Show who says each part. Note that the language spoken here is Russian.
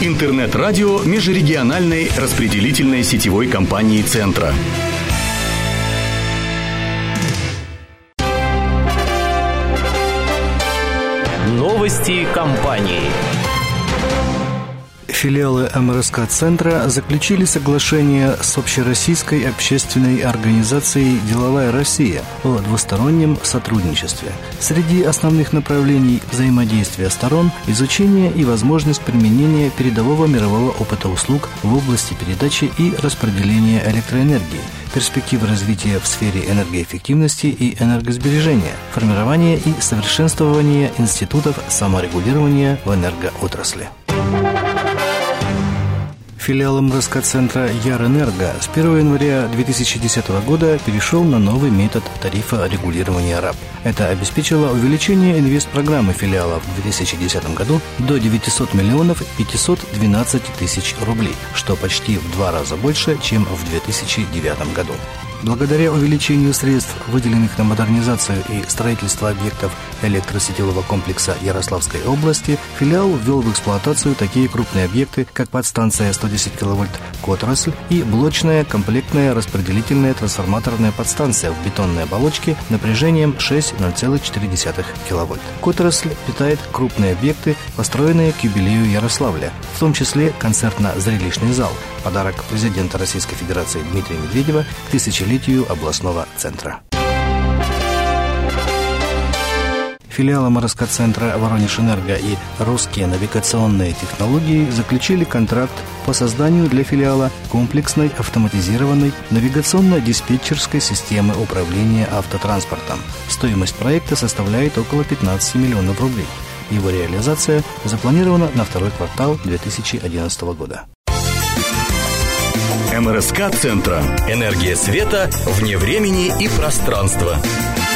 Speaker 1: Интернет-радио межрегиональной распределительной сетевой компании «Центра».
Speaker 2: Новости компании.
Speaker 3: Филиалы МРСК-центра заключили соглашение с Общероссийской общественной организацией «Деловая Россия» о двустороннем сотрудничестве. Среди основных направлений взаимодействия сторон – изучение и возможность применения передового мирового опыта услуг в области передачи и распределения электроэнергии, перспективы развития в сфере энергоэффективности и энергосбережения, формирование и совершенствование институтов саморегулирования в энергоотрасли. Филиал МРСК-центра «Ярэнерго» с 1 января 2010 года перешел на новый метод тарифа регулирования РАП. Это обеспечило увеличение инвестпрограммы филиала в 2010 году до 900 миллионов 512 тысяч рублей, что почти в 2 раза больше, чем в 2009 году. Благодаря увеличению средств, выделенных на модернизацию и строительство объектов электросетевого комплекса Ярославской области, филиал ввел в эксплуатацию такие крупные объекты, как подстанция 110 кВт «Котрасль» и блочная комплектная распределительная трансформаторная подстанция в бетонной оболочке напряжением 6,04 кВт. «Котрасль» питает крупные объекты, построенные к юбилею Ярославля, в том числе концертно-зрелищный зал, подарок президента Российской Федерации Дмитрия Медведева к тысячелетию областного центра. Филиалы МРСК-центра «Воронеж-Энерго» и «Русские навигационные технологии» заключили контракт по созданию для филиала комплексной автоматизированной навигационно-диспетчерской системы управления автотранспортом. Стоимость проекта составляет около 15 миллионов рублей. Его реализация запланирована на второй квартал 2011 года.
Speaker 1: МРСК-центра.
Speaker 2: Энергия света вне времени и пространства.